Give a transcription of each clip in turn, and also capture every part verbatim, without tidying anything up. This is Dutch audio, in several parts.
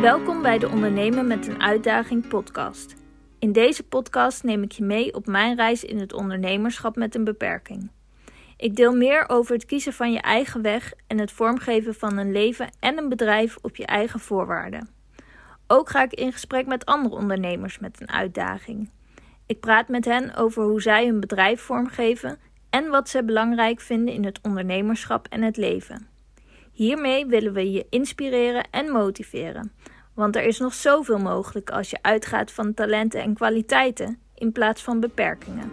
Welkom bij de Ondernemen met een Uitdaging podcast. In deze podcast neem ik je mee op mijn reis in het ondernemerschap met een beperking. Ik deel meer over het kiezen van je eigen weg en het vormgeven van een leven en een bedrijf op je eigen voorwaarden. Ook ga ik in gesprek met andere ondernemers met een uitdaging. Ik praat met hen over hoe zij hun bedrijf vormgeven en wat ze belangrijk vinden in het ondernemerschap en het leven. Hiermee willen we je inspireren en motiveren, want er is nog zoveel mogelijk als je uitgaat van talenten en kwaliteiten in plaats van beperkingen.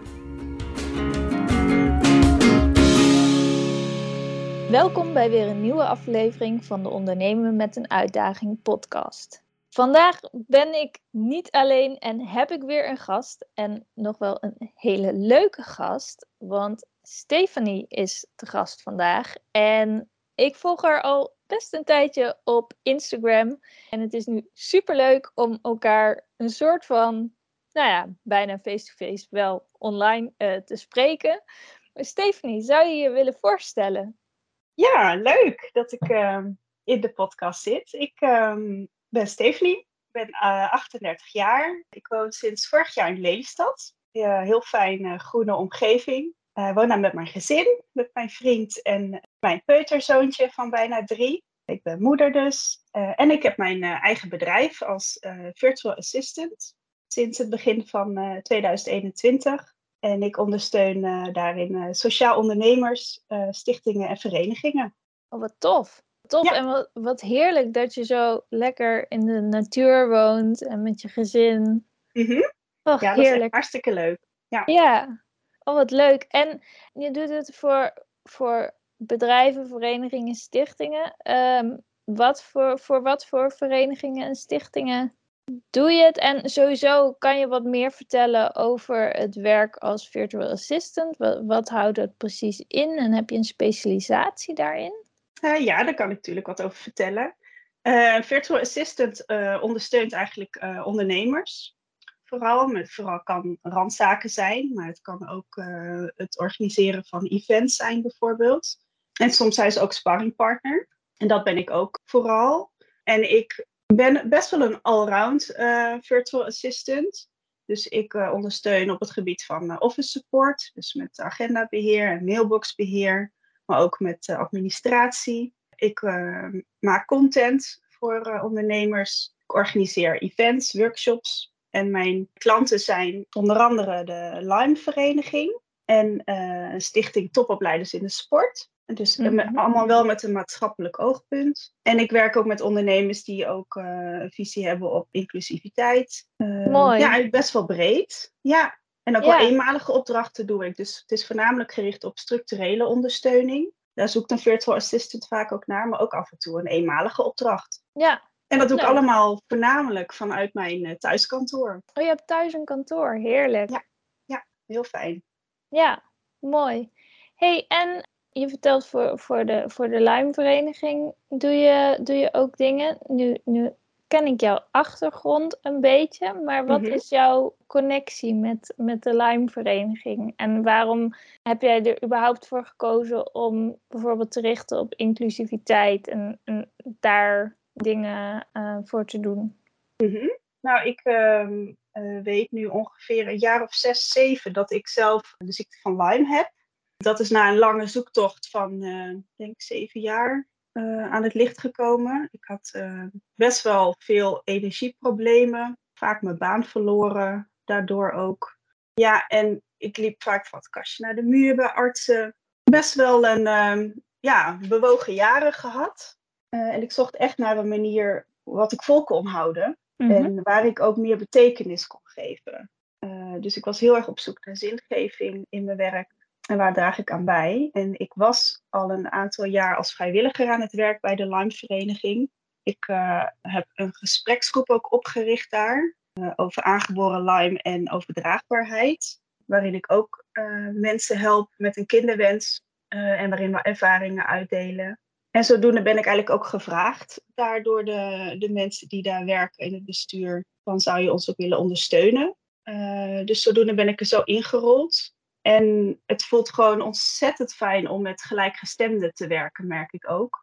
Welkom bij weer een nieuwe aflevering van de Ondernemen met een Uitdaging podcast. Vandaag ben ik niet alleen en heb ik weer een gast en nog wel een hele leuke gast, want Stephanie is de gast vandaag en ik volg haar al best een tijdje op Instagram en het is nu superleuk om elkaar een soort van, nou ja, bijna face-to-face wel online uh, te spreken. Maar Stephanie, zou je je willen voorstellen? Ja, leuk dat ik uh, in de podcast zit. Ik um, ben Stephanie, ik ben uh, achtendertig jaar. Ik woon sinds vorig jaar in Lelystad. Uh, heel fijn uh, groene omgeving. Ik uh, woon daar met mijn gezin, met mijn vriend en mijn peuterzoontje van bijna drie. Ik ben moeder dus. Uh, en ik heb mijn uh, eigen bedrijf als uh, virtual assistant sinds het begin van uh, tweeduizend eenentwintig. En ik ondersteun uh, daarin uh, sociaal ondernemers, uh, stichtingen en verenigingen. Oh, wat tof. Tof ja. En wat, wat heerlijk dat je zo lekker in de natuur woont en met je gezin. Mm-hmm. Och, ja, dat heerlijk. is echt hartstikke leuk. Ja. ja, oh wat leuk. En je doet het voor, voor bedrijven, verenigingen, stichtingen. Um, wat voor, voor wat voor verenigingen en stichtingen doe je het? En sowieso kan je wat meer vertellen over het werk als virtual assistant. Wat, wat houdt het precies in? En heb je een specialisatie daarin? Uh, ja, daar kan ik natuurlijk wat over vertellen. Uh, virtual assistant uh, ondersteunt eigenlijk uh, ondernemers. Vooral, met, vooral kan randzaken zijn, maar het kan ook uh, het organiseren van events zijn bijvoorbeeld. En soms zijn ze ook sparringpartner. En dat ben ik ook vooral. En ik ben best wel een allround uh, virtual assistant. Dus ik uh, ondersteun op het gebied van uh, office support. Dus met agendabeheer en mailboxbeheer. Maar ook met uh, administratie. Ik uh, maak content voor uh, ondernemers. Ik organiseer events, workshops. En mijn klanten zijn onder andere de Lime-vereniging. En uh, een stichting Topopleiders in de Sport. Dus mm-hmm. met, allemaal wel met een maatschappelijk oogpunt. En ik werk ook met ondernemers die ook uh, een visie hebben op inclusiviteit. Uh, Mooi. Ja, eigenlijk best wel breed. Ja, en ook ja. wel eenmalige opdrachten doe ik. Dus het is voornamelijk gericht op structurele ondersteuning. Daar zoekt een virtual assistant vaak ook naar, maar ook af en toe een eenmalige opdracht. Ja. En dat doe Leuk. ik allemaal voornamelijk vanuit mijn uh, thuiskantoor. Oh, je hebt thuis een kantoor. Heerlijk. Ja, ja, heel fijn. Ja, mooi. Hey, en je vertelt voor, voor de, voor de Lime-vereniging, doe je, doe je ook dingen? Nu, nu ken ik jouw achtergrond een beetje, maar wat mm-hmm. is jouw connectie met, met de Lime-vereniging? En waarom heb jij er überhaupt voor gekozen om bijvoorbeeld te richten op inclusiviteit en, en daar dingen uh, voor te doen? Mm-hmm. Nou, ik uh, uh, weet nu ongeveer een jaar of zes, zeven dat ik zelf de ziekte van Lyme heb. Dat is na een lange zoektocht van, uh, denk zeven jaar uh, aan het licht gekomen. Ik had uh, best wel veel energieproblemen, vaak mijn baan verloren, daardoor ook. Ja, en ik liep vaak van het kastje naar de muur bij artsen. Best wel een uh, ja, bewogen jaren gehad. Uh, en ik zocht echt naar een manier wat ik vol kon houden. Mm-hmm. En waar ik ook meer betekenis kon geven. Uh, dus ik was heel erg op zoek naar zingeving in mijn werk. En waar draag ik aan bij? En ik was al een aantal jaar als vrijwilliger aan het werk bij de Lime-vereniging. Ik uh, heb een gespreksgroep ook opgericht daar. Uh, over aangeboren Lyme en overdraagbaarheid. Waarin ik ook uh, mensen help met een kinderwens. Uh, en waarin we ervaringen uitdelen. En zodoende ben ik eigenlijk ook gevraagd daardoor de, de mensen die daar werken in het bestuur. Van zou je ons ook willen ondersteunen? Uh, dus zodoende ben ik er zo ingerold. En het voelt gewoon ontzettend fijn om met gelijkgestemden te werken, merk ik ook.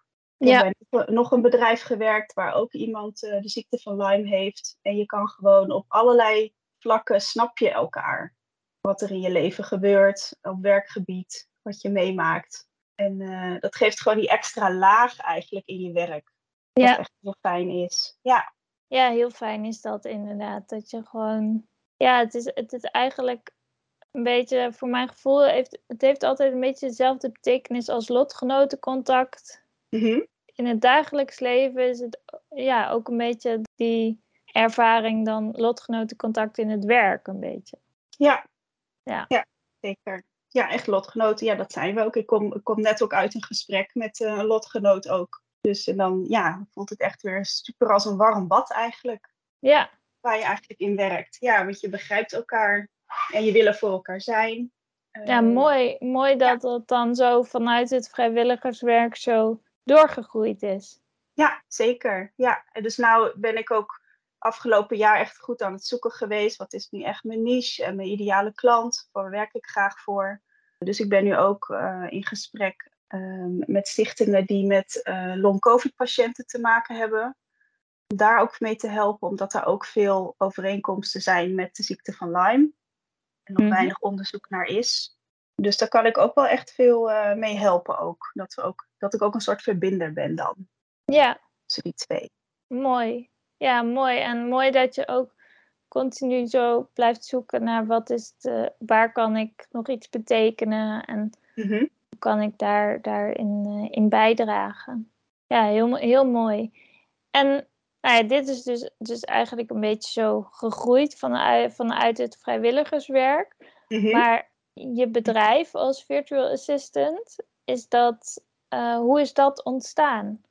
Ik heb Ja, bij nog een bedrijf gewerkt waar ook iemand uh, de ziekte van Lyme heeft. En je kan gewoon op allerlei vlakken snap je elkaar. Wat er in je leven gebeurt, op werkgebied, wat je meemaakt. En uh, dat geeft gewoon die extra laag eigenlijk in je werk. Wat ja. echt heel fijn is. Ja. Ja, heel fijn is dat inderdaad. Dat je gewoon... Ja, het is, het is eigenlijk een beetje, voor mijn gevoel, heeft, het heeft altijd een beetje dezelfde betekenis als lotgenotencontact. Mm-hmm. In het dagelijks leven is het ja, ook een beetje die ervaring dan lotgenotencontact in het werk een beetje. Ja. Ja. Ja, zeker. Ja, echt lotgenoten. Ja, dat zijn we ook. Ik kom, ik kom net ook uit een gesprek met uh, een lotgenoot ook. Dus en dan ja, voelt het echt weer super als een warm bad eigenlijk. Ja. Waar je eigenlijk in werkt. Ja, want je begrijpt elkaar en je wil er voor elkaar zijn. Uh, Ja, mooi. Mooi dat ja. dat dan zo vanuit het vrijwilligerswerk zo doorgegroeid is. Ja, zeker. Ja, en dus nou ben ik ook afgelopen jaar echt goed aan het zoeken geweest. Wat is nu echt mijn niche en mijn ideale klant? Waar werk ik graag voor? Dus ik ben nu ook uh, in gesprek uh, met stichtingen die met uh, long-covid-patiënten te maken hebben. Om daar ook mee te helpen, omdat daar ook veel overeenkomsten zijn met de ziekte van Lyme. En nog Mm-hmm. weinig onderzoek naar is. Dus daar kan ik ook wel echt veel uh, mee helpen ook. Dat, we ook. dat ik ook een soort verbinder ben dan. Ja. Tussen die twee. Mooi. Ja, mooi. En mooi dat je ook continu zo blijft zoeken naar wat is het, waar kan ik nog iets betekenen en Mm-hmm. hoe kan ik daar, daarin uh, in bijdragen. Ja, heel, heel mooi. En nou ja, dit is dus, dus eigenlijk een beetje zo gegroeid vanuit, vanuit het vrijwilligerswerk. Mm-hmm. Maar je bedrijf als virtual assistant, is dat, uh, hoe is dat ontstaan?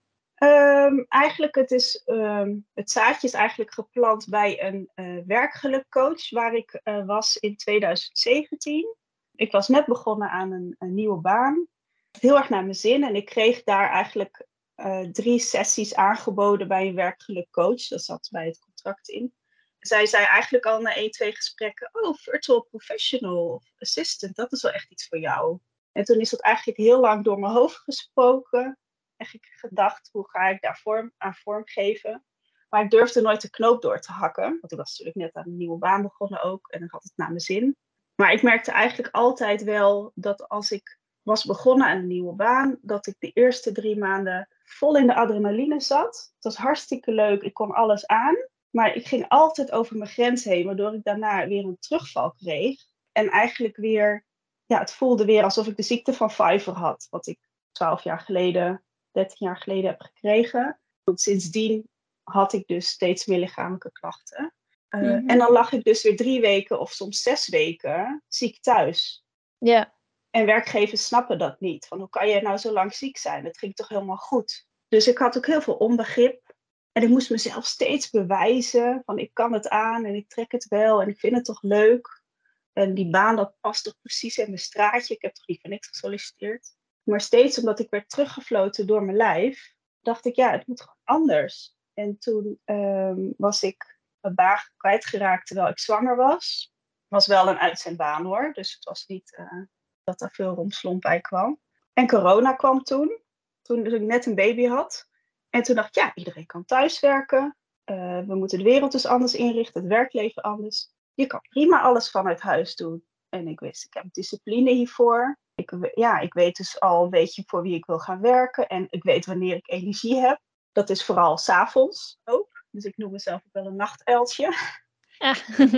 Um, eigenlijk het is um, het zaadje is eigenlijk geplant bij een uh, werkgelukcoach waar ik uh, was in twintig zeventien. Ik was net begonnen aan een, een nieuwe baan. Heel erg naar mijn zin en ik kreeg daar eigenlijk uh, drie sessies aangeboden bij een werkgelukcoach. Dat zat bij het contract in. Zij zei eigenlijk al na één, twee gesprekken, oh, virtual professional of assistant, dat is wel echt iets voor jou. En toen is dat eigenlijk heel lang door mijn hoofd gesproken. Eigenlijk gedacht, hoe ga ik daar vorm, aan vorm geven? Maar ik durfde nooit de knoop door te hakken. Want ik was natuurlijk net aan een nieuwe baan begonnen ook. En dan had het naar mijn zin. Maar ik merkte eigenlijk altijd wel dat als ik was begonnen aan een nieuwe baan, dat ik de eerste drie maanden vol in de adrenaline zat. Het was hartstikke leuk. Ik kon alles aan. Maar ik ging altijd over mijn grens heen, waardoor ik daarna weer een terugval kreeg. En eigenlijk weer, ja, het voelde weer alsof ik de ziekte van Pfeiffer had. Wat ik twaalf jaar geleden, dertien jaar geleden heb gekregen. Want sindsdien had ik dus steeds meer lichamelijke klachten. Uh, mm-hmm. En dan lag ik dus weer drie weken of soms zes weken ziek thuis. Ja. Yeah. En werkgevers snappen dat niet. Van hoe kan je nou zo lang ziek zijn? Het ging toch helemaal goed? Dus ik had ook heel veel onbegrip. En ik moest mezelf steeds bewijzen van ik kan het aan en ik trek het wel en ik vind het toch leuk. En die baan dat past toch precies in mijn straatje. Ik heb toch liever niks gesolliciteerd. Maar steeds omdat ik werd teruggefloten door mijn lijf, dacht ik ja, het moet gewoon anders. En toen um, was ik mijn baan kwijtgeraakt terwijl ik zwanger was. Was wel een uitzendbaan hoor, dus het was niet uh, dat er veel romslomp bij kwam. En corona kwam toen, toen ik net een baby had. En toen dacht ik, ja, iedereen kan thuiswerken. Uh, we moeten de wereld dus anders inrichten, het werkleven anders. Je kan prima alles vanuit huis doen. En ik wist, ik heb discipline hiervoor. Ik, ja, ik weet dus al een beetje voor wie ik wil gaan werken. En ik weet wanneer ik energie heb. Dat is vooral 's avonds ook. Dus ik noem mezelf ook wel een nachtuiltje. Ja.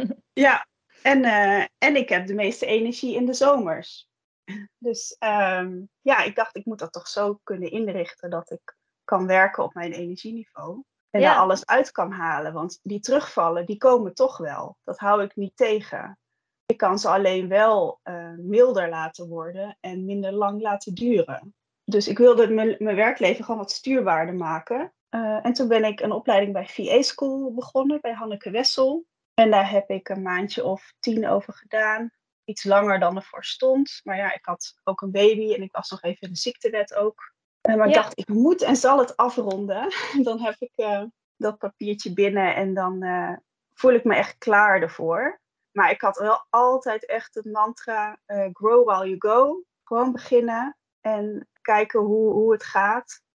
Ja, en, uh, en ik heb de meeste energie in de zomers. Dus um, ja, ik dacht, ik moet dat toch zo kunnen inrichten dat ik kan werken op mijn energieniveau. En ja. daar alles uit kan halen. Want die terugvallen, die komen toch wel. Dat hou ik niet tegen. Ik kan ze alleen wel uh, milder laten worden en minder lang laten duren. Dus ik wilde mijn, mijn werkleven gewoon wat stuurbaarder maken. Uh, en toen ben ik een opleiding bij V A School begonnen, bij Hanneke Wessel. En daar heb ik een maandje of tien over gedaan. Iets langer dan ervoor stond. Maar ja, ik had ook een baby en ik was nog even in de ziektewet ook. Uh, maar ja. ik dacht, ik moet en zal het afronden. Dan heb ik uh, dat papiertje binnen en dan uh, voel ik me echt klaar ervoor. Maar ik had wel altijd echt het mantra, uh, grow while you go. Gewoon beginnen en kijken hoe, hoe het gaat.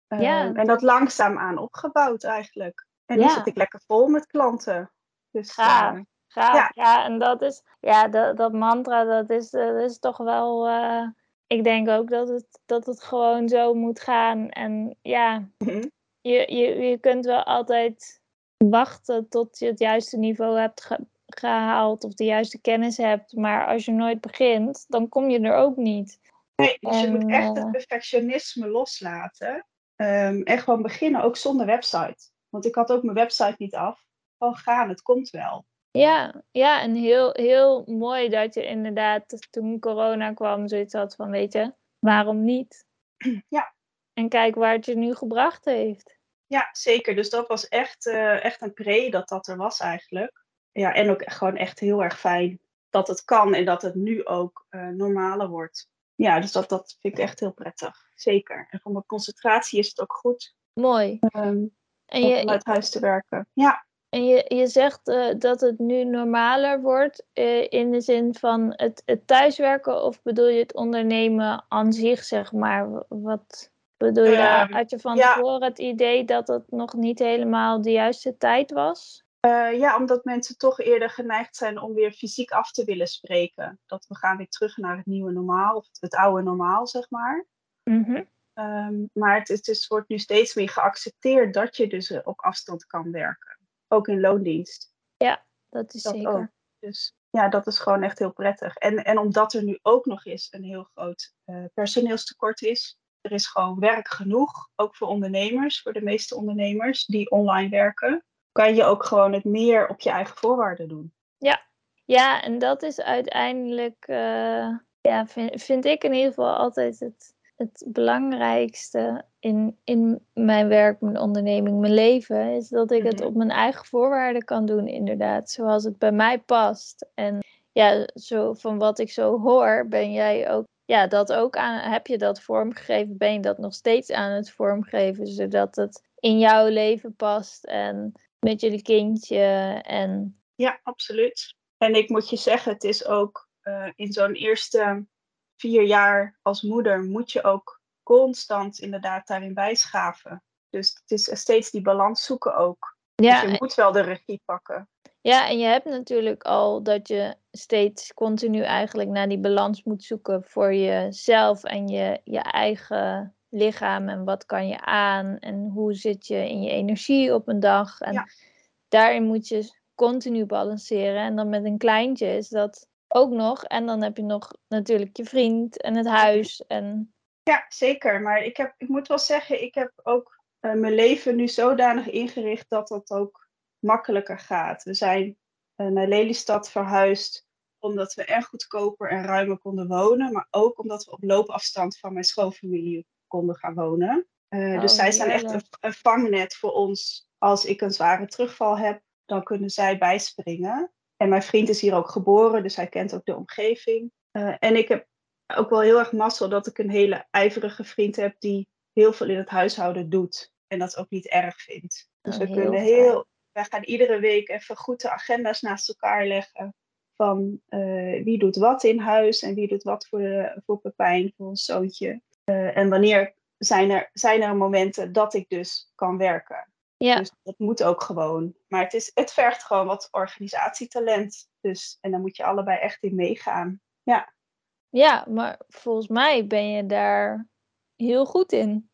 Um, Ja, en dat langzaamaan opgebouwd eigenlijk. En nu zit ja, ik lekker vol met klanten. Dus gaaf, uh, gaaf. ja. Ja, en dat is, ja, dat, dat mantra, dat is, dat is toch wel, eh, ik denk ook dat het, dat het gewoon zo moet gaan. En ja, Mhm. je, je, je kunt wel altijd wachten tot je het juiste niveau hebt ge- gehaald of de juiste kennis hebt. Maar als je nooit begint, dan kom je er ook niet. Nee, dus je moet En echt het uh, perfectionisme loslaten. Um, en gewoon beginnen, ook zonder website. Want ik had ook mijn website niet af. Gewoon gaan, het komt wel. ja, ja, en heel, heel mooi dat je inderdaad toen corona kwam zoiets had van, weet je, waarom niet? Ja. En kijk waar het je nu gebracht heeft. Ja, zeker. Dus dat was echt, uh, echt een pre dat dat er was eigenlijk. Ja, en ook gewoon echt heel erg fijn dat het kan en dat het nu ook uh, normaler wordt. Ja, dus dat, dat vind ik echt heel prettig. Zeker. En voor mijn concentratie is het ook goed Mooi. um, En om je, vanuit huis te werken. Ja. en je, je zegt uh, dat het nu normaler wordt uh, in de zin van het, het thuiswerken, of bedoel je het ondernemen aan zich, zeg maar? Wat bedoel je daar? Um, Had je van ja. tevoren het idee dat het nog niet helemaal de juiste tijd was? Uh, ja, omdat mensen toch eerder geneigd zijn om weer fysiek af te willen spreken. Dat we gaan weer terug naar het nieuwe normaal, of het, het oude normaal, zeg maar. Mm-hmm. Um, maar het, het is, wordt nu steeds meer geaccepteerd dat je dus uh, op afstand kan werken. Ook in loondienst. Ja, dat is dat zeker. Ook. Dus ja, dat is gewoon echt heel prettig. En, en omdat er nu ook nog eens een heel groot uh, personeelstekort is. Er is gewoon werk genoeg, ook voor ondernemers, voor de meeste ondernemers die online werken. Kan je ook gewoon het meer op je eigen voorwaarden doen. Ja, ja, en dat is uiteindelijk, uh, ja, vind, vind ik in ieder geval altijd het, het belangrijkste in, in mijn werk, mijn onderneming, mijn leven, is dat ik Mm-hmm. het op mijn eigen voorwaarden kan doen, inderdaad, zoals het bij mij past. En ja, zo, van wat ik zo hoor, ben jij ook, ja, dat ook aan, heb je dat vormgegeven, ben je dat nog steeds aan het vormgeven, zodat het in jouw leven past en met jullie kindje en... Ja, absoluut. En ik moet je zeggen, het is ook uh, in zo'n eerste vier jaar als moeder moet je ook constant inderdaad daarin bijschaven. Dus het is steeds die balans zoeken ook. Ja, dus je moet wel de regie pakken. Ja, en je hebt natuurlijk al dat je steeds continu eigenlijk naar die balans moet zoeken voor jezelf en je, je eigen lichaam. En wat kan je aan en hoe zit je in je energie op een dag. En ja. daarin moet je continu balanceren. En dan met een kleintje is dat ook nog. En dan heb je nog natuurlijk je vriend en het huis. En... Ja, zeker. Maar ik, heb, ik moet wel zeggen, ik heb ook uh, mijn leven nu zodanig ingericht dat dat ook makkelijker gaat. We zijn uh, naar Lelystad verhuisd omdat we er goedkoper en ruimer konden wonen. Maar ook omdat we op loopafstand van mijn schoonfamilie konden gaan wonen. Uh, oh, dus zij zijn heerlijk. echt een, een vangnet voor ons. Als ik een zware terugval heb, dan kunnen zij bijspringen. En mijn vriend is hier ook geboren, dus hij kent ook de omgeving. Uh, en ik heb ook wel heel erg mazzel dat ik een hele ijverige vriend heb die heel veel in het huishouden doet. En dat ook niet erg vindt. Dus Oh, we heel kunnen fijn. heel... Wij gaan iedere week even goed de agenda's naast elkaar leggen. Van uh, wie doet wat in huis en wie doet wat voor, de, voor Pepijn, voor ons zoontje. Uh, en wanneer zijn er, zijn er momenten dat ik dus kan werken. Ja. Dus dat moet ook gewoon. Maar het, is, het vergt gewoon wat organisatietalent. Dus, en daar moet je allebei echt in meegaan. Ja. Ja, maar volgens mij ben je daar heel goed in.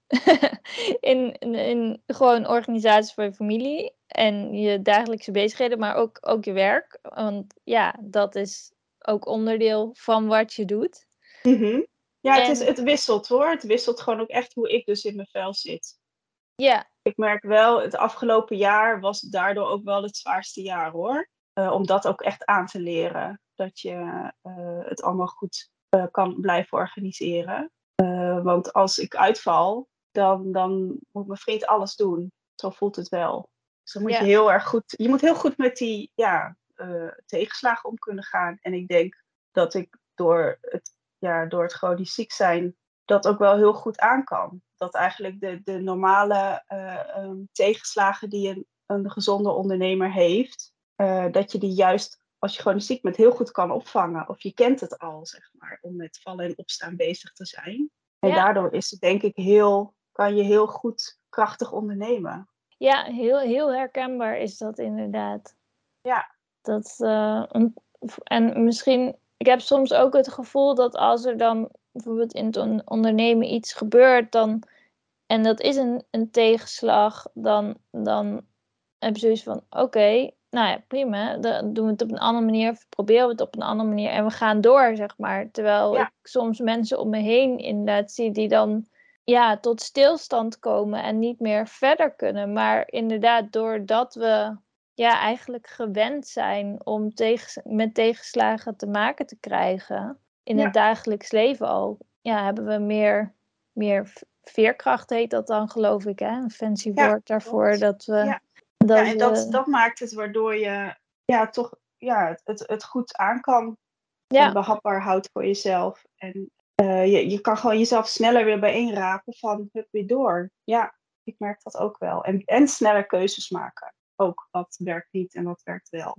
in, in, in gewoon organisatie voor je familie en je dagelijkse bezigheden, maar ook, ook je werk. Want ja, dat is ook onderdeel van wat je doet. Mm-hmm. Ja, en... het, is, het wisselt hoor. Het wisselt gewoon ook echt hoe ik dus in mijn vel zit. Ja. Ik merk wel, het afgelopen jaar was daardoor ook wel het zwaarste jaar hoor. Uh, om dat ook echt aan te leren. Dat je uh, het allemaal goed uh, kan blijven organiseren. Uh, want als ik uitval, dan, dan moet mijn vriend alles doen. Zo voelt het wel. Dus dan moet Ja. je heel erg goed... Je moet heel goed met die ja, uh, tegenslagen om kunnen gaan. En ik denk dat ik door het, ja, door het chronisch ziek zijn dat ook wel heel goed aan kan. Dat eigenlijk de, de normale uh, um, tegenslagen die een, een gezonde ondernemer heeft, uh, dat je die juist als je gewoon ziek bent heel goed kan opvangen. Of je kent het al, zeg maar, om met vallen en opstaan bezig te zijn. En Ja. daardoor is het denk ik heel kan je heel goed krachtig ondernemen. Ja, heel, heel herkenbaar is dat inderdaad. Ja. Dat, uh, en misschien, ik heb soms ook het gevoel dat als er dan bijvoorbeeld in het on- ondernemen iets gebeurt, dan, en dat is een, een tegenslag, dan, dan heb je zoiets van, oké, okay, nou ja, prima, dan doen we het op een andere manier, of proberen we het op een andere manier en we gaan door, zeg maar. Terwijl Ja. ik soms mensen om me heen inderdaad zie die dan ja, tot stilstand komen en niet meer verder kunnen. Maar inderdaad, doordat we ja, eigenlijk gewend zijn om tegen, met tegenslagen te maken te krijgen in Ja. het dagelijks leven al, ja, hebben we meer, meer veerkracht, heet dat dan, geloof ik, hè? Een fancy Ja, woord daarvoor. klopt. Dat we, Ja, dat ja en dat, we, dat maakt het waardoor je ja, toch ja, het, het, het goed aan kan ja. en behapbaar houdt voor jezelf. En uh, je, je kan gewoon jezelf sneller weer bijeenrapen van hup weer door. Ja, ik merk dat ook wel. En, en sneller keuzes maken. Ook wat werkt niet en wat werkt wel.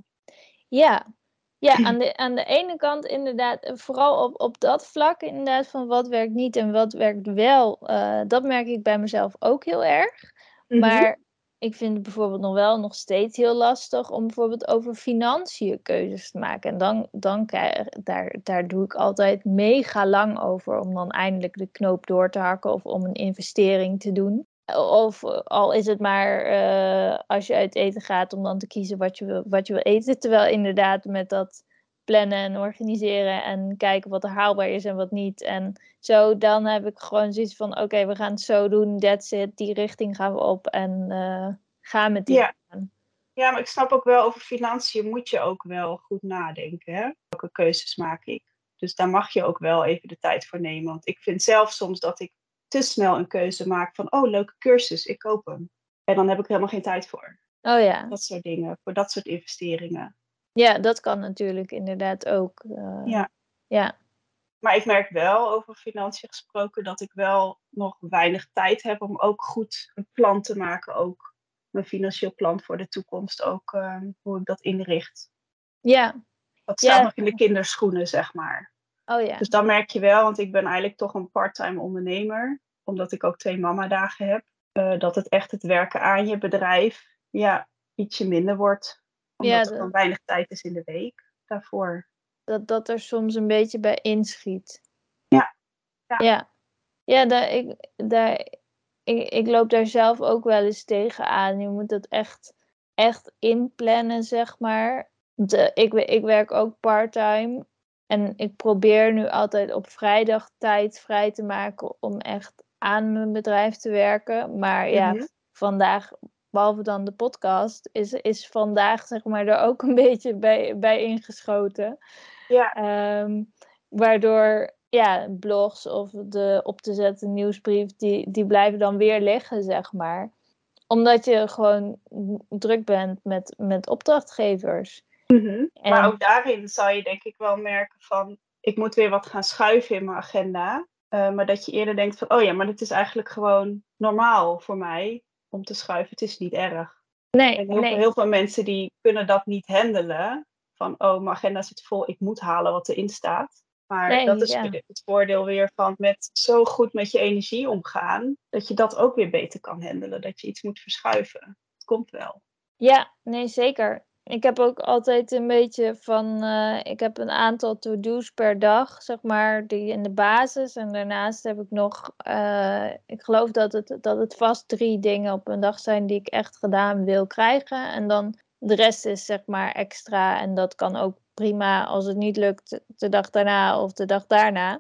Ja, ja aan, de, aan de ene kant inderdaad, vooral op, op dat vlak inderdaad van wat werkt niet en wat werkt wel. Uh, dat merk ik bij mezelf ook heel erg. Mm-hmm. Maar ik vind het bijvoorbeeld nog wel nog steeds heel lastig om bijvoorbeeld over financiën keuzes te maken. En dan, dan krijg, daar, daar doe ik altijd mega lang over om dan eindelijk de knoop door te hakken of om een investering te doen. Of al is het maar uh, als je uit eten gaat om dan te kiezen wat je, wil, wat je wil eten. Terwijl inderdaad met dat plannen en organiseren en kijken wat er haalbaar is en wat niet. En zo, dan heb ik gewoon zoiets van, oké, okay, we gaan het zo doen, that's it. Die richting gaan we op en uh, gaan met die ja. gaan. Ja, maar ik snap ook wel, over financiën moet je ook wel goed nadenken. Hè? Welke keuzes maak ik? Dus daar mag je ook wel even de tijd voor nemen. Want ik vind zelf soms dat ik te snel een keuze maak van, oh, leuke cursus, ik koop hem. En dan heb ik er helemaal geen tijd voor. Oh ja. Dat soort dingen, voor dat soort investeringen. Ja, dat kan natuurlijk inderdaad ook. Uh, ja. ja. Maar ik merk wel, over financiën gesproken, dat ik wel nog weinig tijd heb om ook goed een plan te maken. Ook mijn financieel plan voor de toekomst, ook uh, hoe ik dat inricht. Ja. Dat staat ja. nog in de kinderschoenen, zeg maar. Oh ja. Dus dan merk je wel, want ik ben eigenlijk toch een parttime ondernemer, omdat ik ook twee mamadagen heb, uh, dat het echt het werken aan je bedrijf ja, ietsje minder wordt. Omdat ja, de... er gewoon weinig tijd is in de week daarvoor. Dat, dat er soms een beetje bij inschiet. Ja. Ja, ja, ja daar, ik, daar, ik, ik loop daar zelf ook wel eens tegenaan. Je moet het echt, echt inplannen, zeg maar. De, ik, ik werk ook part-time. En ik probeer nu altijd op vrijdag tijd vrij te maken om echt aan mijn bedrijf te werken. Maar ja, mm-hmm. vandaag, behalve dan de podcast, is, is vandaag zeg maar er ook een beetje bij, bij ingeschoten. Ja. Um, waardoor ja, blogs of de op te zetten nieuwsbrief, die, die blijven dan weer liggen, zeg maar. Omdat je gewoon druk bent met, met opdrachtgevers. Mm-hmm. En... Maar ook daarin zal je denk ik wel merken van, ik moet weer wat gaan schuiven in mijn agenda. Uh, maar dat je eerder denkt van, oh ja, maar het is eigenlijk gewoon normaal voor mij om te schuiven. Het is niet erg. Nee, en heel, nee. Veel, heel veel mensen die kunnen dat niet handelen. Van, oh, mijn agenda zit vol, ik moet halen wat erin staat. Maar nee, dat is ja. het voordeel weer van met zo goed met je energie omgaan, dat je dat ook weer beter kan handelen. Dat je iets moet verschuiven. Het komt wel. Ja, nee, zeker. Ik heb ook altijd een beetje van, uh, ik heb een aantal to-do's per dag, zeg maar, die in de basis. En daarnaast heb ik nog, uh, ik geloof dat het, dat het vast drie dingen op een dag zijn die ik echt gedaan wil krijgen. En dan de rest is zeg maar extra. En dat kan ook prima als het niet lukt de dag daarna of de dag daarna.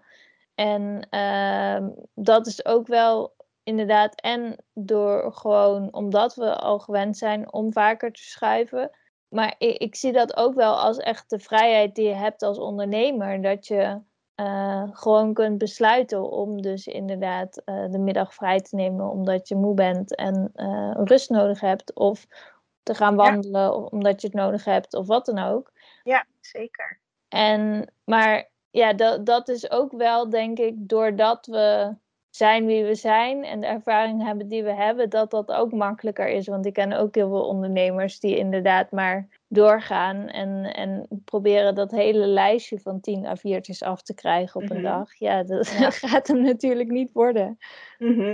En uh, dat is ook wel inderdaad, en door gewoon, omdat we al gewend zijn om vaker te schuiven. Maar ik, ik zie dat ook wel als echt de vrijheid die je hebt als ondernemer. Dat je uh, gewoon kunt besluiten om dus inderdaad uh, de middag vrij te nemen omdat je moe bent en uh, rust nodig hebt. Of te gaan wandelen ja. omdat je het nodig hebt of wat dan ook. Ja, zeker. En, maar ja, dat, dat is ook wel, denk ik, doordat we zijn wie we zijn en de ervaring hebben die we hebben, dat dat ook makkelijker is. Want ik ken ook heel veel ondernemers die inderdaad maar doorgaan en, en proberen dat hele lijstje van tien A viertjes af te krijgen op mm-hmm. een dag. Ja, dat ja. gaat hem natuurlijk niet worden. Mm-hmm.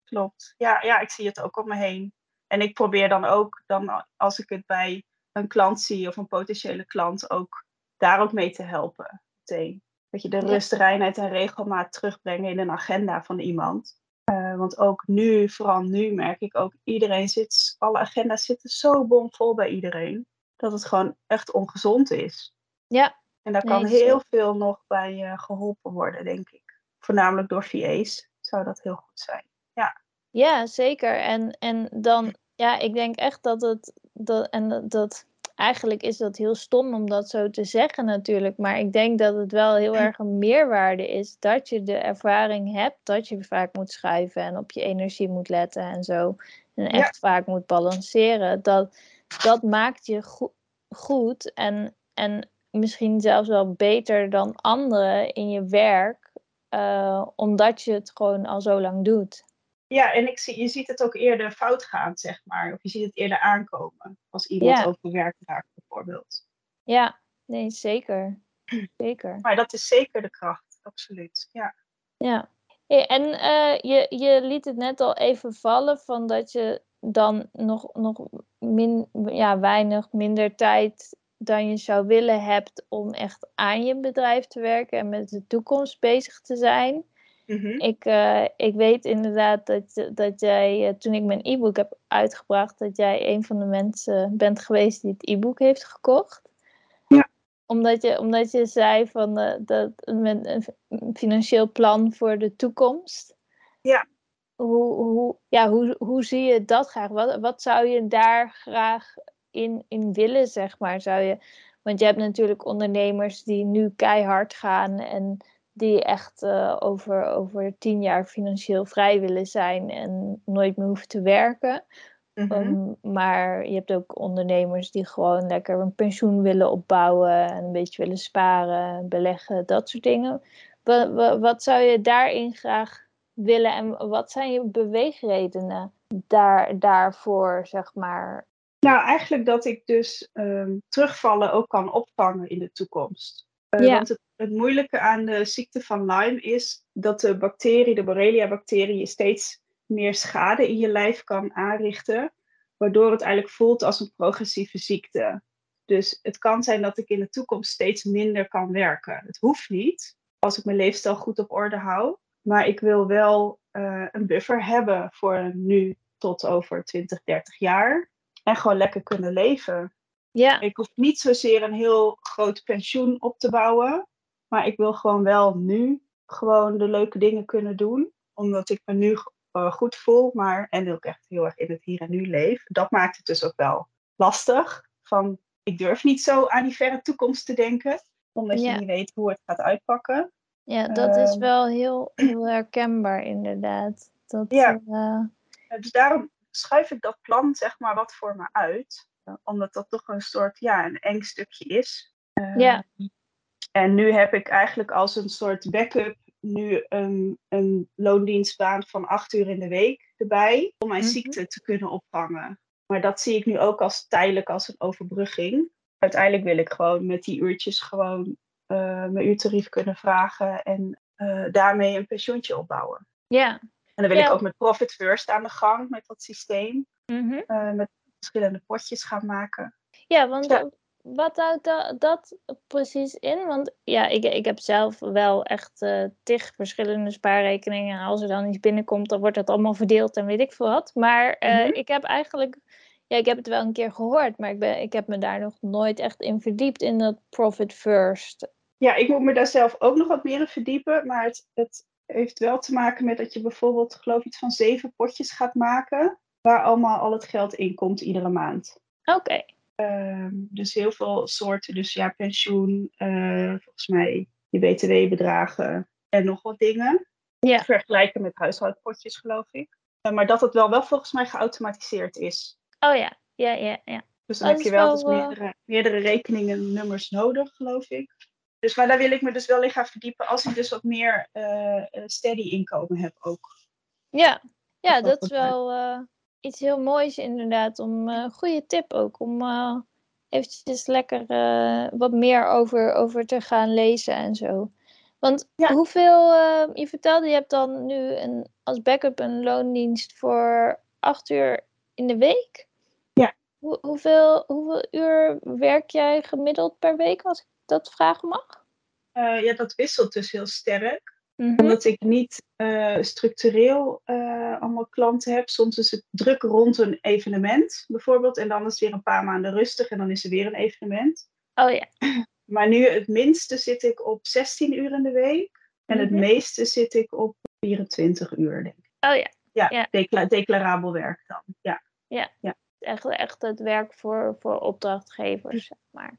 klopt. Ja, ja, ik zie het ook om me heen. En ik probeer dan ook, dan als ik het bij een klant zie of een potentiële klant, ook daar ook mee te helpen. Meteen. Dat je de Ja. rust, reinheid en regelmaat terugbrengen in een agenda van iemand. Uh, want ook nu, vooral nu, merk ik ook, iedereen zit, alle agenda's zitten zo bomvol bij iedereen, dat het gewoon echt ongezond is. Ja. En daar Nee, kan zeker. heel veel nog bij uh, geholpen worden, denk ik. Voornamelijk door V A's zou dat heel goed zijn. Ja, ja zeker. En, en dan, ja, ik denk echt dat het, dat, en dat, dat, eigenlijk is dat heel stom om dat zo te zeggen natuurlijk, maar ik denk dat het wel heel erg een meerwaarde is dat je de ervaring hebt dat je vaak moet schrijven en op je energie moet letten en zo. En echt ja. vaak moet balanceren. Dat, dat maakt je go- goed en, en misschien zelfs wel beter dan anderen in je werk, uh, omdat je het gewoon al zo lang doet. Ja, en ik zie, je ziet het ook eerder fout gaan, zeg maar. Of je ziet het eerder aankomen. Als iemand ja. overwerkt raakt, bijvoorbeeld. Ja, nee, zeker. Zeker. Maar dat is zeker de kracht, absoluut. Ja. Ja. Hey, en uh, je, je liet het net al even vallen van dat je dan nog, nog min, ja, weinig minder tijd dan je zou willen hebt om echt aan je bedrijf te werken en met de toekomst bezig te zijn. Mm-hmm. Ik, uh, ik weet inderdaad dat, dat jij, uh, toen ik mijn e-book heb uitgebracht, dat jij een van de mensen bent geweest die het e-book heeft gekocht. Ja. Omdat je, omdat je zei van uh, dat met een financieel plan voor de toekomst. Ja. Hoe, hoe, ja, hoe, hoe zie je dat graag? Wat, wat zou je daar graag in, in willen, zeg maar? Zou je, want je hebt natuurlijk ondernemers die nu keihard gaan en die echt uh, over, over tien jaar financieel vrij willen zijn en nooit meer hoeven te werken. Mm-hmm. Um, maar je hebt ook ondernemers die gewoon lekker een pensioen willen opbouwen en een beetje willen sparen, beleggen, dat soort dingen. Wat, wat, wat zou je daarin graag willen en wat zijn je beweegredenen daar, daarvoor, zeg maar? Nou, eigenlijk dat ik dus um, terugvallen ook kan opvangen in de toekomst. Uh, Ja. Want het, het moeilijke aan de ziekte van Lyme is dat de bacterie, de Borrelia-bacterie, je steeds meer schade in je lijf kan aanrichten, waardoor het eigenlijk voelt als een progressieve ziekte. Dus het kan zijn dat ik in de toekomst steeds minder kan werken. Het hoeft niet, als ik mijn leefstijl goed op orde hou. Maar ik wil wel uh, een buffer hebben voor nu tot over twintig, dertig jaar. En gewoon lekker kunnen leven. Ja. Ik hoef niet zozeer een heel groot pensioen op te bouwen. Maar ik wil gewoon wel nu gewoon de leuke dingen kunnen doen. Omdat ik me nu uh, goed voel. Maar, en ook echt heel erg in het hier en nu leef. Dat maakt het dus ook wel lastig. Van, ik durf niet zo aan die verre toekomst te denken. Omdat ja. je niet weet hoe het gaat uitpakken. Ja, dat uh, is wel heel, heel herkenbaar inderdaad. Dat, ja. Uh... Dus daarom schuif ik dat plan zeg maar wat voor me uit. Omdat dat toch een soort, ja, een eng stukje is. Uh, ja. En nu heb ik eigenlijk als een soort backup nu een, een loondienstbaan van acht uur in de week erbij. Om mijn mm-hmm. ziekte te kunnen opvangen. Maar dat zie ik nu ook als tijdelijk als een overbrugging. Uiteindelijk wil ik gewoon met die uurtjes gewoon uh, mijn uurtarief kunnen vragen. En uh, daarmee een pensioentje opbouwen. Ja. En dan wil ja. ik ook met Profit First aan de gang met dat systeem. Mm-hmm. Uh, met verschillende potjes gaan maken. Ja, want ja. Wat houdt dat, dat precies in? Want ja, ik, ik heb zelf wel echt uh, tig verschillende spaarrekeningen. En als er dan iets binnenkomt, dan wordt dat allemaal verdeeld en weet ik veel wat. Maar uh, mm-hmm. ik heb eigenlijk, ja, ik heb het wel een keer gehoord, maar ik, ben, ik heb me daar nog nooit echt in verdiept in dat Profit First. Ja, ik moet me daar zelf ook nog wat meer in verdiepen. Maar het, het heeft wel te maken met dat je bijvoorbeeld, geloof ik, iets van zeven potjes gaat maken. Waar allemaal al het geld in komt iedere maand. Oké. Okay. Um, dus heel veel soorten. Dus ja, pensioen, uh, volgens mij je B T W-bedragen en nog wat dingen. Ja. Vergelijken met huishoudpotjes, geloof ik. Uh, maar dat het wel, wel volgens mij geautomatiseerd is. Oh ja, ja, ja, ja. Dus dan dat heb je wel, wel dus meerdere, uh... meerdere rekeningen, nummers nodig, geloof ik. Dus maar daar wil ik me dus wel in gaan verdiepen als ik dus wat meer uh, steady inkomen heb ook. Ja, ja dat, dat is wel uh, iets heel moois inderdaad. Om een uh, goede tip ook. Om uh, eventjes lekker uh, wat meer over, over te gaan lezen en zo. Want Ja. hoeveel, uh, je vertelde, je hebt dan nu een, als backup een loondienst voor acht uur in de week? Ja. Hoe, hoeveel, hoeveel uur werk jij gemiddeld per week, als ik dat vragen mag? Uh, ja, dat wisselt dus heel sterk. Mm-hmm. Omdat ik niet uh, structureel uh, allemaal klanten heb. Soms is het druk rond een evenement bijvoorbeeld. En dan is het weer een paar maanden rustig en dan is er weer een evenement. Oh ja. Maar nu het minste zit ik op zestien uur in de week. En Mm-hmm. het meeste zit ik op vierentwintig uur, denk ik. Oh ja. Ja, ja. Decla- declarabel werk dan. Ja. Ja. ja. Echt, echt het werk voor, voor opdrachtgevers, zeg maar.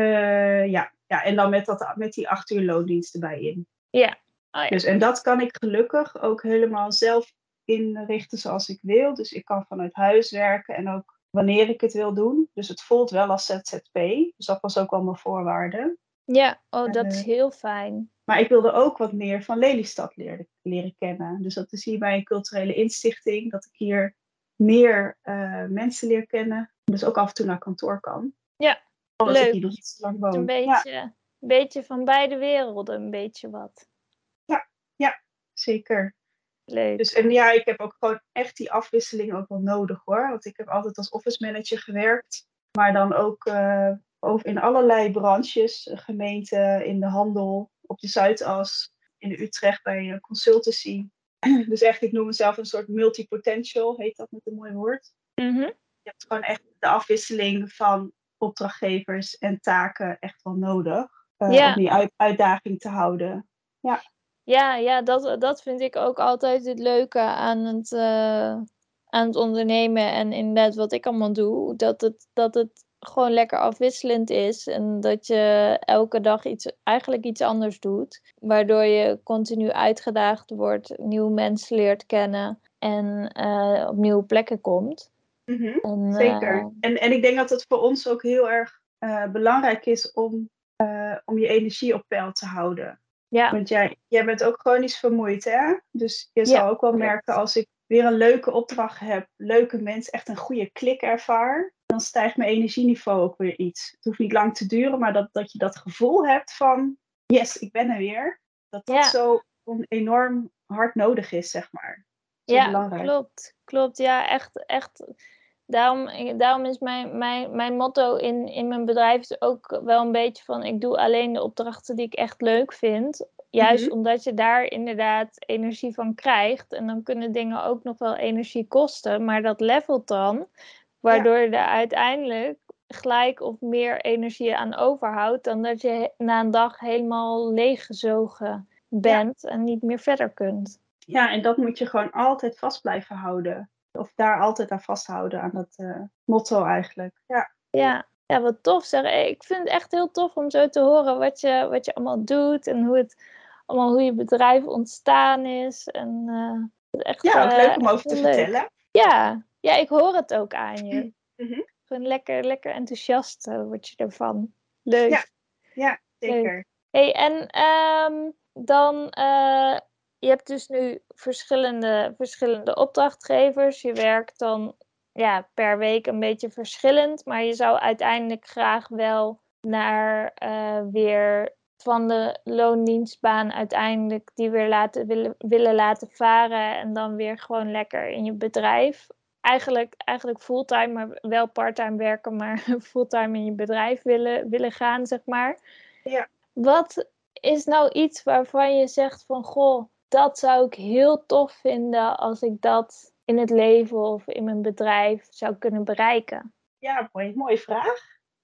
Uh, ja. ja, en dan met, dat, met die acht uur loondienst erbij in. Ja. Oh, ja. Dus, en dat kan ik gelukkig ook helemaal zelf inrichten zoals ik wil. Dus ik kan vanuit huis werken en ook wanneer ik het wil doen. Dus het voelt wel als Z Z P. Dus dat was ook wel mijn voorwaarde. Ja, oh, dat uh, is heel fijn. Maar ik wilde ook wat meer van Lelystad leren, leren kennen. Dus dat is hier bij een culturele instichting. Dat ik hier meer uh, mensen leer kennen. Dus ook af en toe naar kantoor kan. Ja, Omdat leuk. ik hier nog iets te lang woon. Een beetje, ja. een beetje van beide werelden, een beetje wat. Ja, ja, zeker. Leuk. Dus en ja, ik heb ook gewoon echt die afwisseling ook wel nodig hoor. Want ik heb altijd als office manager gewerkt. Maar dan ook uh, over in allerlei branches. Gemeente, in de handel, op de Zuidas, in de Utrecht bij een consultancy. Dus echt, ik noem mezelf een soort multipotential, heet dat met een mooi woord. Mm-hmm. Je hebt gewoon echt de afwisseling van opdrachtgevers en taken echt wel nodig. Uh, ja. Om die uit- uitdaging te houden. Ja. Ja, ja dat, dat vind ik ook altijd het leuke aan het, uh, aan het ondernemen. En inderdaad wat ik allemaal doe. Dat het, dat het gewoon lekker afwisselend is. En dat je elke dag iets, eigenlijk iets anders doet. Waardoor je continu uitgedaagd wordt. Nieuwe mensen leert kennen. En uh, op nieuwe plekken komt. Mm-hmm, en, zeker. Uh, en, en ik denk dat het voor ons ook heel erg uh, belangrijk is om, uh, om je energie op peil te houden. Ja. Want jij, jij bent ook chronisch vermoeid, hè? Dus je ja, zal ook wel klopt. merken als ik weer een leuke opdracht heb, leuke mensen, echt een goede klik ervaar, dan stijgt mijn energieniveau ook weer iets. Het hoeft niet lang te duren, maar dat, dat je dat gevoel hebt van, yes, ik ben er weer. Dat dat ja. zo enorm hard nodig is, zeg maar. Zo ja, belangrijk. klopt. Klopt, ja, echt, echt. Daarom, daarom is mijn, mijn, mijn motto in, in mijn bedrijf is ook wel een beetje van, ik doe alleen de opdrachten die ik echt leuk vind. Juist mm-hmm. omdat je daar inderdaad energie van krijgt. En dan kunnen dingen ook nog wel energie kosten. Maar dat levelt dan. Waardoor ja. je er uiteindelijk gelijk of meer energie aan overhoudt. Dan dat je na een dag helemaal leeggezogen bent. Ja. En niet meer verder kunt. Ja, en dat moet je gewoon altijd vast blijven houden. Of daar altijd aan vasthouden, aan dat uh, motto eigenlijk. Ja. Ja. Ja, wat tof zeg. Ik vind het echt heel tof om zo te horen wat je, wat je allemaal doet. En hoe, het, allemaal, hoe je bedrijf ontstaan is. En, uh, echt, ja, ook uh, leuk om over te leuk. vertellen. Ja. ja, ik hoor het ook aan je. Mm-hmm. Gewoon lekker, lekker enthousiast uh, word je ervan. Leuk. Ja, ja zeker. Leuk. Hey, en um, dan... Uh, je hebt dus nu verschillende, verschillende opdrachtgevers. Je werkt dan ja, per week een beetje verschillend. Maar je zou uiteindelijk graag wel naar uh, weer van de loondienstbaan uiteindelijk die weer laten, willen, willen laten varen. En dan weer gewoon lekker in je bedrijf. Eigenlijk, eigenlijk fulltime, maar wel parttime werken. Maar fulltime in je bedrijf willen, willen gaan, zeg maar. Ja. Wat is nou iets waarvan je zegt van... Goh, dat zou ik heel tof vinden als ik dat in het leven of in mijn bedrijf zou kunnen bereiken? Ja, mooi, mooie vraag.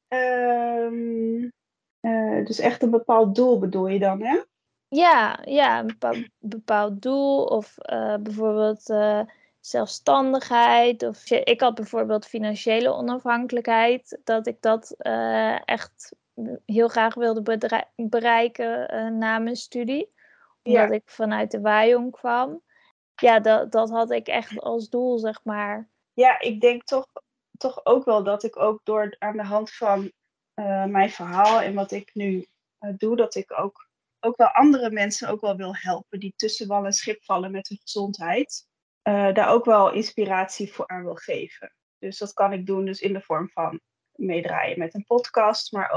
Um, uh, dus echt een bepaald doel bedoel je dan, hè? Ja, ja een bepaald, bepaald doel of uh, bijvoorbeeld uh, zelfstandigheid. Of, ik had bijvoorbeeld financiële onafhankelijkheid. Dat ik dat uh, echt heel graag wilde bedrij- bereiken uh, na mijn studie. Omdat ja. ik vanuit de Wajong kwam. Ja, dat, dat had ik echt als doel, zeg maar. Ja, ik denk toch, toch ook wel dat ik ook door aan de hand van uh, mijn verhaal en wat ik nu uh, doe, dat ik ook, ook wel andere mensen ook wel wil helpen die tussen wal en schip vallen met hun gezondheid. Uh, daar ook wel inspiratie voor aan wil geven. Dus dat kan ik doen dus in de vorm van meedraaien met een podcast, maar ook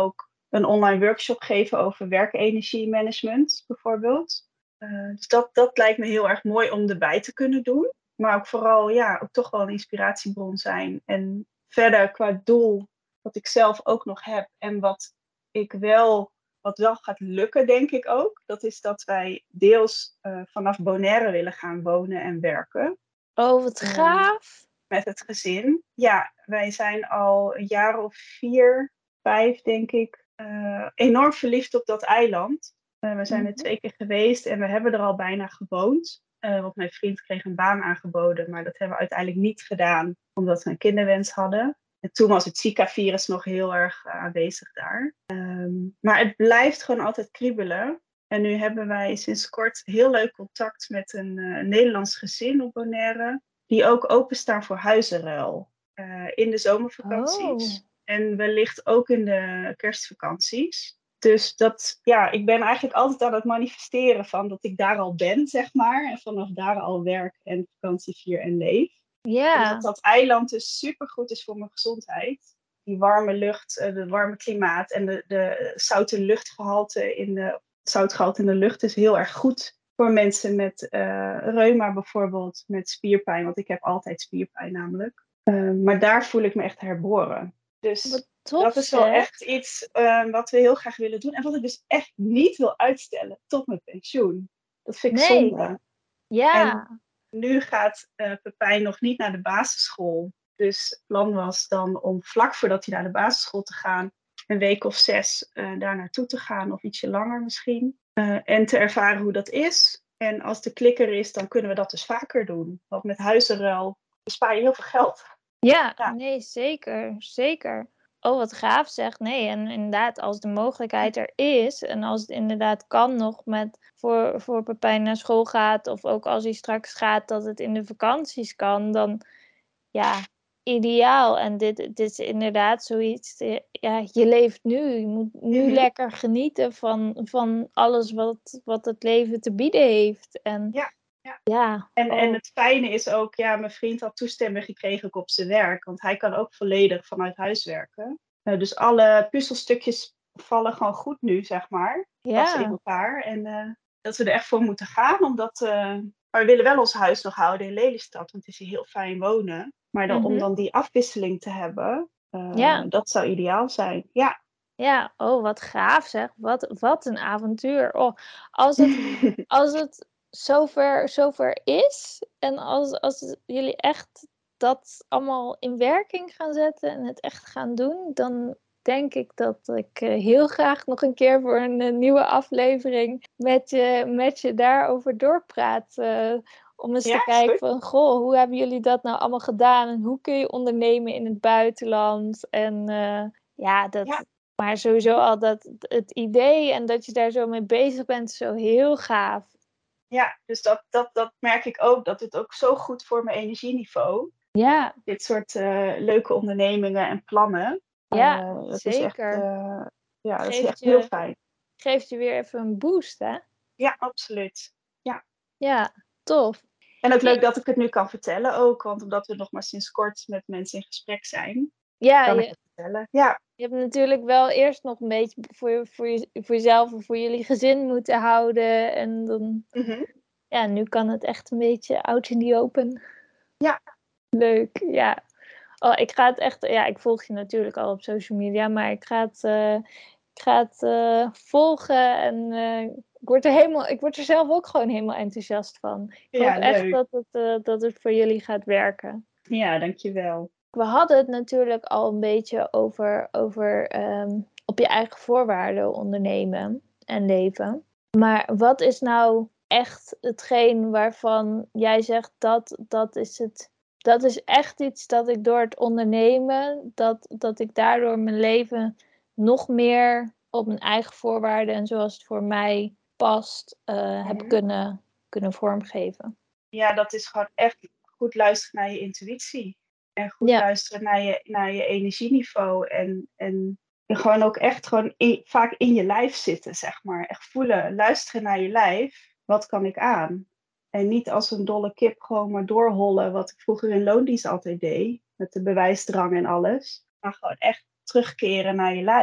een online workshop geven over werkenergiemanagement bijvoorbeeld. Uh, dus dat, dat lijkt me heel erg mooi om erbij te kunnen doen. Maar ook vooral, ja, ook toch wel een inspiratiebron zijn. En verder qua doel, wat ik zelf ook nog heb en wat ik wel, wat wel gaat lukken, denk ik ook. Dat is dat wij deels uh, vanaf Bonaire willen gaan wonen en werken. Oh, wat gaaf. Uh, met het gezin. Ja, wij zijn al een jaar of vier, vijf, denk ik, uh, enorm verliefd op dat eiland. Uh, we zijn er twee keer geweest en we hebben er al bijna gewoond. Uh, want mijn vriend kreeg een baan aangeboden, maar dat hebben we uiteindelijk niet gedaan, omdat we een kinderwens hadden. En toen was het Zika-virus nog heel erg uh, aanwezig daar. Um, maar het blijft gewoon altijd kriebelen. En nu hebben wij sinds kort heel leuk contact met een uh, Nederlands gezin op Bonaire, die ook openstaan voor huizenruil uh, in de zomervakanties. Oh. En wellicht ook in de kerstvakanties. Dus dat, ja, ik ben eigenlijk altijd aan het manifesteren van dat ik daar al ben, zeg maar. En vanaf daar al werk en vakantie vier en leef. Ja. En dat dat eiland dus supergoed is voor mijn gezondheid. Die warme lucht, de warme klimaat en de, de zoute luchtgehalte in de, zoutgehalte in de lucht is heel erg goed voor mensen met uh, reuma bijvoorbeeld, met spierpijn. Want ik heb altijd spierpijn namelijk. Uh, maar daar voel ik me echt herboren. Dus tof, dat is wel zeg. echt iets uh, wat we heel graag willen doen. En wat ik dus echt niet wil uitstellen tot mijn pensioen. Dat vind ik nee. zonde. Ja. En nu gaat uh, Pepijn nog niet naar de basisschool. Dus het plan was dan om vlak voordat hij naar de basisschool te gaan, een week of zes uh, daar naartoe te gaan. Of ietsje langer misschien. Uh, en te ervaren hoe dat is. En als de klikker is, dan kunnen we dat dus vaker doen. Want met huizenruil bespaar je heel veel geld. Ja, ja, nee, zeker. Zeker. Oh, wat gaaf zeg. Nee, en inderdaad, als de mogelijkheid er is en als het inderdaad kan nog met voor, voor Pepijn naar school gaat of ook als hij straks gaat dat het in de vakanties kan, dan ja, ideaal. En dit, dit is inderdaad zoiets, ja, je leeft nu. Je moet nu mm-hmm. lekker genieten van, van alles wat, wat het leven te bieden heeft. En ja. Ja. Ja, en, oh. en het fijne is ook, ja, mijn vriend had toestemming gekregen ook op zijn werk. Want hij kan ook volledig vanuit huis werken. Uh, dus alle puzzelstukjes vallen gewoon goed nu, zeg maar. Ja. Passen in elkaar. En uh, dat we er echt voor moeten gaan. Omdat uh, maar we willen wel ons huis nog houden in Lelystad. Want het is hier heel fijn wonen. Maar dan, mm-hmm. om dan die afwisseling te hebben, uh, ja. dat zou ideaal zijn. Ja. Ja, oh, wat gaaf zeg. Wat, wat een avontuur. Oh, als het... als het Zover, zover is en als, als jullie echt dat allemaal in werking gaan zetten en het echt gaan doen, dan denk ik dat ik uh, heel graag nog een keer voor een uh, nieuwe aflevering met je, met je daarover doorpraat. Uh, om eens ja, te kijken van, goh, hoe hebben jullie dat nou allemaal gedaan en hoe kun je ondernemen in het buitenland? En uh, ja, dat... Ja. Maar sowieso al dat het idee en dat je daar zo mee bezig bent, is zo heel gaaf. Ja, dus dat, dat, dat merk ik ook. Dat het ook zo goed voor mijn energieniveau. Ja. Dit soort uh, leuke ondernemingen en plannen. Ja, uh, dat zeker. Is echt, uh, ja, dat geeft is echt je, heel fijn. Geeft je weer even een boost, hè? Ja, absoluut. Ja, ja tof. En ook leuk dat ik het nu kan vertellen ook. Want omdat we nog maar sinds kort met mensen in gesprek zijn. Ja, kan je, ik het vertellen. Ja. Je hebt natuurlijk wel eerst nog een beetje voor, voor, je, voor jezelf of voor jullie gezin moeten houden. En dan, mm-hmm. ja, nu kan het echt een beetje out in the open. Ja. Leuk, ja. Oh, ik ga het echt, ja, ik volg je natuurlijk al op social media, maar ik ga het, uh, ik ga het uh, volgen en uh, ik word er helemaal, ik word er zelf ook gewoon helemaal enthousiast van. Ik ja, hoop echt leuk. dat het, uh, dat het voor jullie gaat werken. Ja, dankjewel. We hadden het natuurlijk al een beetje over, over um, op je eigen voorwaarden ondernemen en leven. Maar wat is nou echt hetgeen waarvan jij zegt dat, dat is het, dat is echt iets dat ik door het ondernemen, dat, dat ik daardoor mijn leven nog meer op mijn eigen voorwaarden en zoals het voor mij past, uh, mm-hmm. heb kunnen, kunnen vormgeven? Ja, dat is gewoon echt goed luisteren naar je intuïtie. En goed ja. luisteren naar je, naar je energieniveau. En, en gewoon ook echt gewoon in, vaak in je lijf zitten, zeg maar. Echt voelen, luisteren naar je lijf. Wat kan ik aan? En niet als een dolle kip gewoon maar doorhollen. Wat ik vroeger in loondienst altijd deed. Met de bewijsdrang en alles. Maar gewoon echt terugkeren naar je lijf.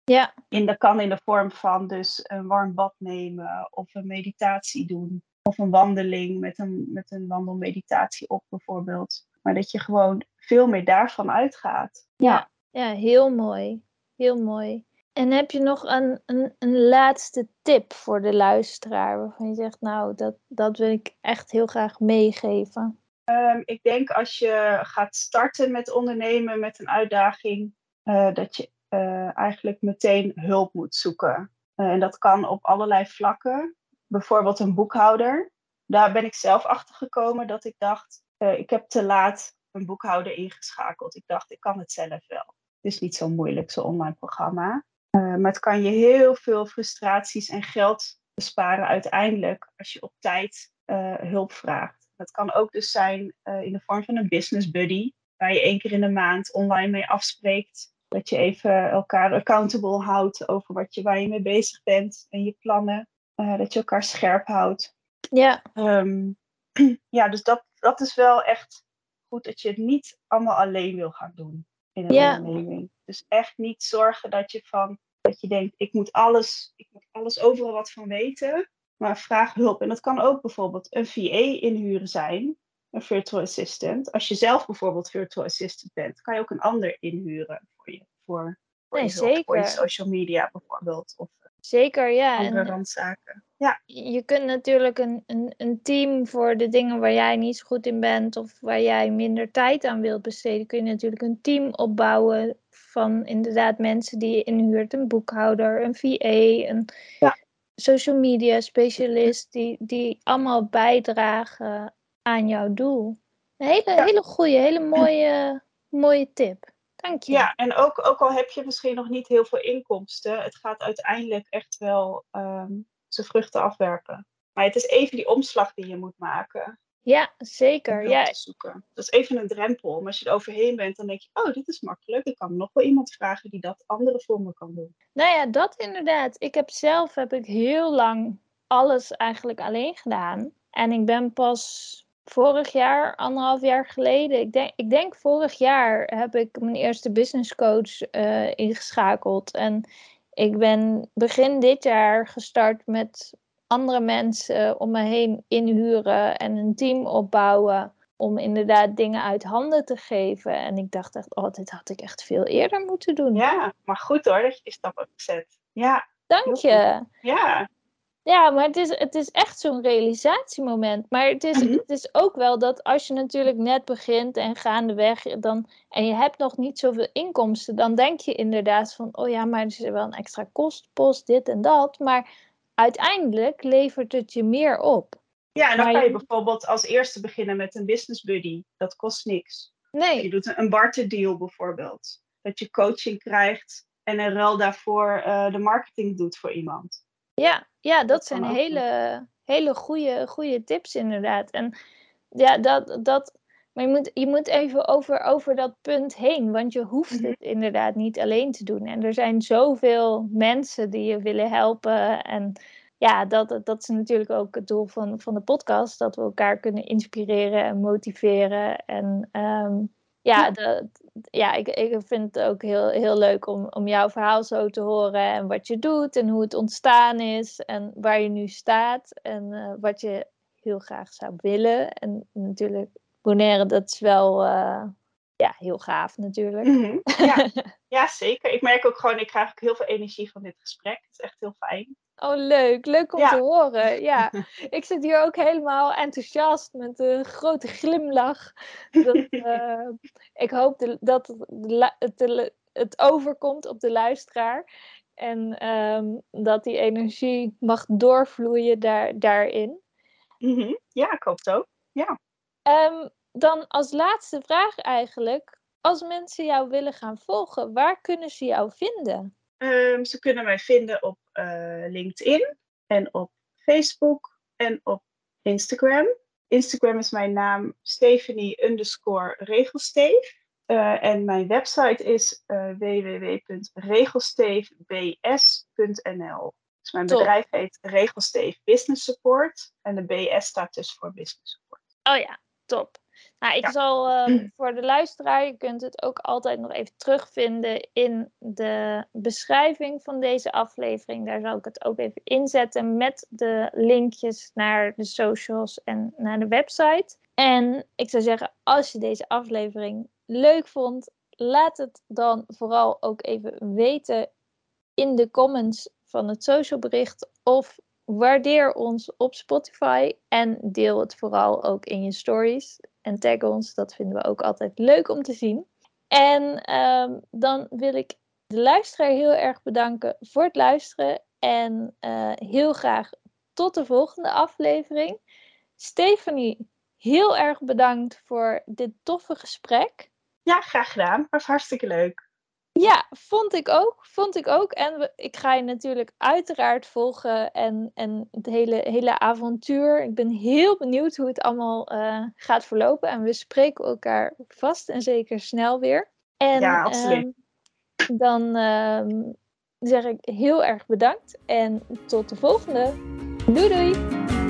Ja. En dat kan in de vorm van dus een warm bad nemen of een meditatie doen. Of een wandeling met een, met een wandelmeditatie op bijvoorbeeld. Maar dat je gewoon veel meer daarvan uitgaat. Ja, ja, heel mooi. Heel mooi. En heb je nog een, een, een laatste tip voor de luisteraar waarvan je zegt, nou, dat, dat wil ik echt heel graag meegeven? Um, ik denk als je gaat starten met ondernemen met een uitdaging, uh, dat je uh, eigenlijk meteen hulp moet zoeken. Uh, en dat kan op allerlei vlakken. Bijvoorbeeld een boekhouder. Daar ben ik zelf achter gekomen dat ik dacht, uh, ik heb te laat een boekhouder ingeschakeld. Ik dacht, ik kan het zelf wel. Het is niet zo moeilijk, zo'n online programma. Uh, maar het kan je heel veel frustraties en geld besparen uiteindelijk als je op tijd uh, hulp vraagt. Dat kan ook dus zijn uh, in de vorm van een business buddy, waar je één keer in de maand online mee afspreekt. Dat je even elkaar accountable houdt over wat je, waar je mee bezig bent en je plannen. Uh, dat je elkaar scherp houdt. Ja. Um, ja, dus dat, dat is wel echt goed dat je het niet allemaal alleen wil gaan doen in een Ja. onderneming. Dus echt niet zorgen dat je van dat je denkt, ik moet alles, ik moet alles overal wat van weten. Maar vraag hulp. En dat kan ook bijvoorbeeld een V A inhuren zijn. Een virtual assistant. Als je zelf bijvoorbeeld virtual assistant bent, kan je ook een ander inhuren voor je, voor, voor Nee, je hulp. zeker. Voor je social media bijvoorbeeld. Of zeker, ja. andere En randzaken. Ja. Je kunt natuurlijk een, een, een team voor de dingen waar jij niet zo goed in bent of waar jij minder tijd aan wilt besteden, kun je natuurlijk een team opbouwen van inderdaad mensen die je inhuurt. Een boekhouder, een V A, een Ja. social media specialist, die, die allemaal bijdragen aan jouw doel. Een hele, Ja. hele goede, hele mooie, mooie tip. Dank je. Ja, en ook, ook al heb je misschien nog niet heel veel inkomsten, het gaat uiteindelijk echt wel um, zijn vruchten afwerpen. Maar het is even die omslag die je moet maken. Ja, zeker. Om hulp Ja. te zoeken. Dat is even een drempel. Maar als je er overheen bent, dan denk je, oh, dit is makkelijk. Ik kan nog wel iemand vragen die dat andere voor me kan doen. Nou ja, dat inderdaad. Ik heb zelf heb ik heel lang alles eigenlijk alleen gedaan. En ik ben pas vorig jaar, anderhalf jaar geleden, ik denk, ik denk vorig jaar heb ik mijn eerste business coach uh, ingeschakeld. En ik ben begin dit jaar gestart met andere mensen om me heen inhuren en een team opbouwen. Om inderdaad dingen uit handen te geven. En ik dacht echt, oh, dit had ik echt veel eerder moeten doen. Ja, maar goed hoor, dat je die stap hebt gezet. Ja. Dank je. Ja. Ja, maar het is, het is echt zo'n realisatiemoment. Maar het is, Mm-hmm. het is ook wel dat als je natuurlijk net begint en gaandeweg dan, en je hebt nog niet zoveel inkomsten, dan denk je inderdaad van, oh ja, maar er is wel een extra kostpost, dit en dat. Maar uiteindelijk levert het je meer op. Ja, en dan maar kan je je... bijvoorbeeld als eerste beginnen met een business buddy. Dat kost niks. Nee. Je doet een barterdeal bijvoorbeeld. Dat je coaching krijgt en in ruil daarvoor uh, de marketing doet voor iemand. Ja, ja dat, dat zijn hele, hele goede, goede tips inderdaad. En ja, dat, dat, maar je moet, je moet even over, over dat punt heen, want je hoeft Mm-hmm. het inderdaad niet alleen te doen. En er zijn zoveel mensen die je willen helpen. En ja, dat, dat is natuurlijk ook het doel van, van de podcast, dat we elkaar kunnen inspireren en motiveren. En um, ja, de, ja ik, ik vind het ook heel, heel leuk om, om jouw verhaal zo te horen en wat je doet en hoe het ontstaan is en waar je nu staat en uh, wat je heel graag zou willen. En natuurlijk, Bonaire, dat is wel uh, ja, heel gaaf natuurlijk. Mm-hmm. Ja. Ja, zeker. Ik merk ook gewoon, ik krijg ook heel veel energie van dit gesprek. Het is echt heel fijn. Oh, leuk. Leuk om ja. te horen. Ja, ik zit hier ook helemaal enthousiast met een grote glimlach. Dat, uh, ik hoop de, dat de, het, de, het overkomt op de luisteraar. En um, dat die energie mag doorvloeien daar, daarin. Mm-hmm. Ja, ik hoop het ook. Ja. Um, dan als laatste vraag eigenlijk. Als mensen jou willen gaan volgen, waar kunnen ze jou vinden? Um, ze kunnen mij vinden op uh, LinkedIn en op Facebook en op Instagram. Instagram is mijn naam Stephanie underscore regelsteef. Uh, en mijn website is uh, w w w punt regelsteef b s punt n l. Dus mijn Top. bedrijf heet Regelsteef Business Support en de B S staat dus voor Business Support. Oh ja, top. Nou, ik Ja. zal uh, voor de luisteraar, je kunt het ook altijd nog even terugvinden in de beschrijving van deze aflevering. Daar zal ik het ook even inzetten met de linkjes naar de socials en naar de website. En ik zou zeggen, als je deze aflevering leuk vond, laat het dan vooral ook even weten in de comments van het socialbericht of waardeer ons op Spotify en deel het vooral ook in je stories en tag ons. Dat vinden we ook altijd leuk om te zien. En um, dan wil ik de luisteraar heel erg bedanken voor het luisteren en uh, heel graag tot de volgende aflevering. Stephanie, heel erg bedankt voor dit toffe gesprek. Ja, graag gedaan. Was hartstikke leuk. Ja, vond ik ook. Vond ik ook. En we, ik ga je natuurlijk uiteraard volgen en, en het hele, hele avontuur. Ik ben heel benieuwd hoe het allemaal uh, gaat verlopen. En we spreken elkaar vast en zeker snel weer. En ja, absoluut. Um, dan um, zeg ik heel erg bedankt en tot de volgende. Doei doei!